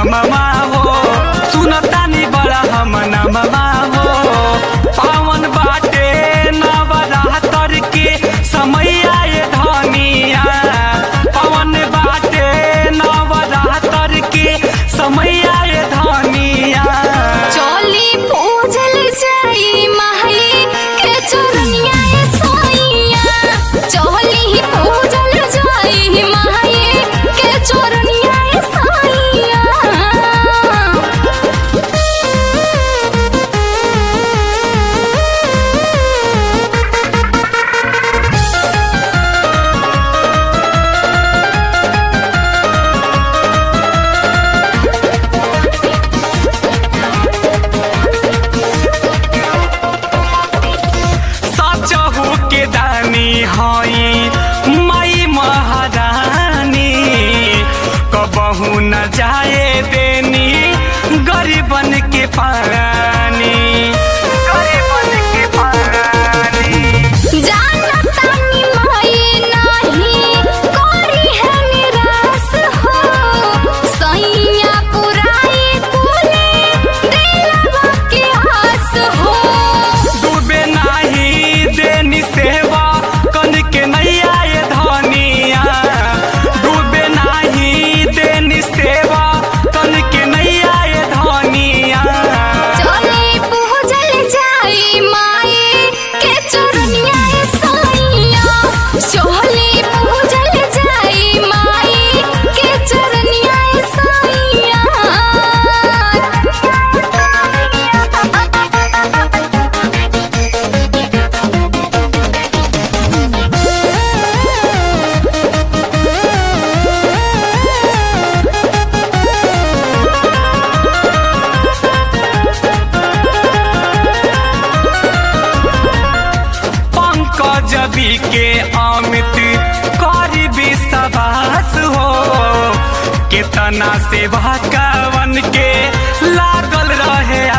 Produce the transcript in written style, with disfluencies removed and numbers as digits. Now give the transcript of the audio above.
नमवा हो, सुनतानी बड़ा हम नमवा हो। पावन बाटे नवरात्र के समैया ये धनिया, पावन बाटे नवरात्र के समैया ये धनिया। चली पूजल जाई माई के चरनिया ए सोइया, चली पूजल जाई माई के चरनिया ए सोइया। सचहु के दानी हई माई महारानी, कबहू न जाए देनी गरीबन के पानी, गरीबन के पानी। जानतानी माई नाही करी है निराश हो, सैया पुराई कुले दिलवा के आस हो। डूबे नाही देनी सेवा कन के नैया ये धनिया, डूबे नाही देनी सेवा कन के नैया ये धनिया। चली पूजल जाई माई के चरनिया ए सोइया, चली पूजल जाई माई के चरनिया ए सोइया। पंकज बी के अमित करी विश्वास हो, केतना सेवा कवन के लागल रहे